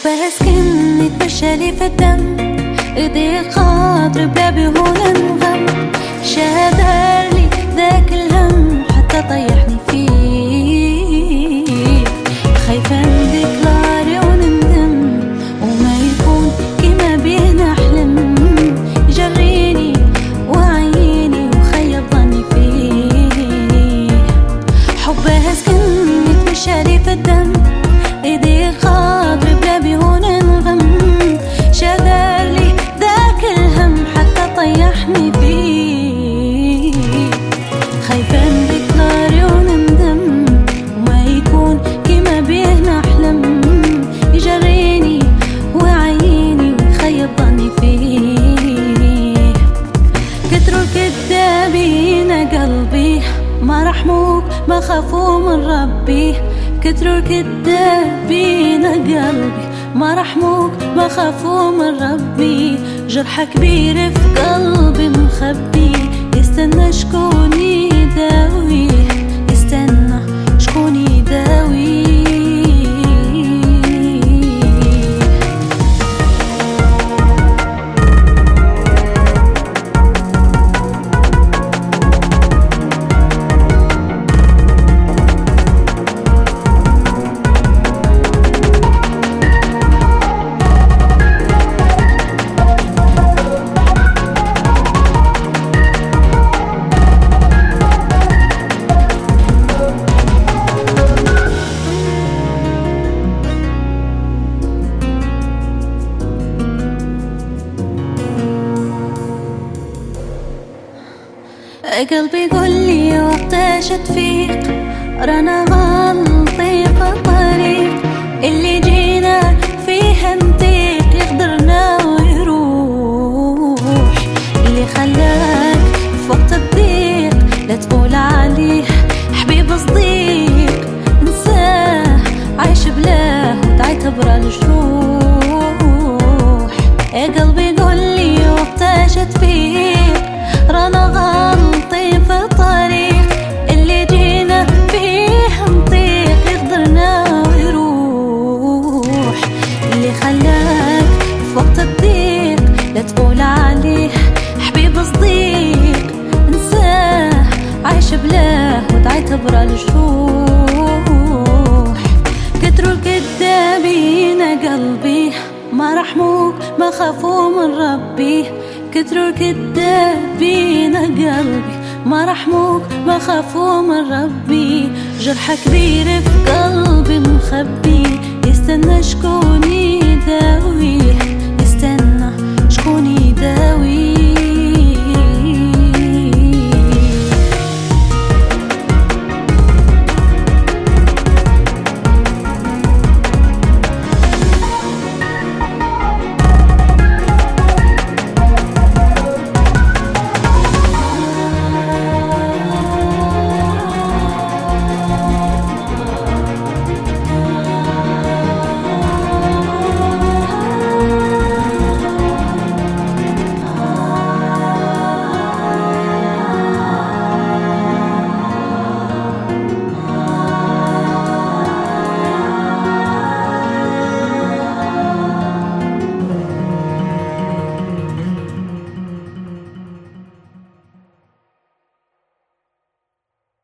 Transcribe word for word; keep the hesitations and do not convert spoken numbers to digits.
حبها سكن يتمشى لي في الدم، يضيق خاطري بلا بهون انغم، شادر لي ذاك الهم حتى طيحني فيه. خايفة نديكلاري ونندم وما يكون كيما بيه نحلم، يجريني وعيني وخيب ظني فيه. حبها سكن يتمشى لي في الدم، يضيق خاطري بلا بهون انغم، شادر لي ذاك الهم حتى طيحني فيه. خايفة نديكلاري ونندم وما يكون كيما بيه نحلم، يجريني وعيني ويخيب ظني فيه. كتروا الكدابين قلبي ما رحموك ما خافوا من ربي، كتروا الكدابين قلبي ما رحموك ما خافوا من ربي. جرح كبير في قلبي مخبي، يستنى شكون يداويه، يستنى شكون يداويه. قلبي قولي وقتاش تفيق، رانا غلطي في الطريق اللي جينا فيه نطيق، يقدرنا ويروح. اللي خلاك في وقت الضيق لا تقول عليه حبيب صديق، نساه عايش بلاه وتعتبر الجروح. يا قلبي قولي وقتاش تفيق، رانا غلطي في الطريق اللي جينا فيه نطيق، يقدرنا ويروح. اللي خلاك في وقت الضيق لا تقول عليه حبيب صديق، نساه عايش بلاه وتعتبر الجروح. كتروا الكدابين قلبي ما رحموك ما خافوا من ربي، كتروا الكدابين قلبي ما رحموك ما خافوا من ربي. جرح كبير في قلبي مخبي، يستنى شكون يداويه،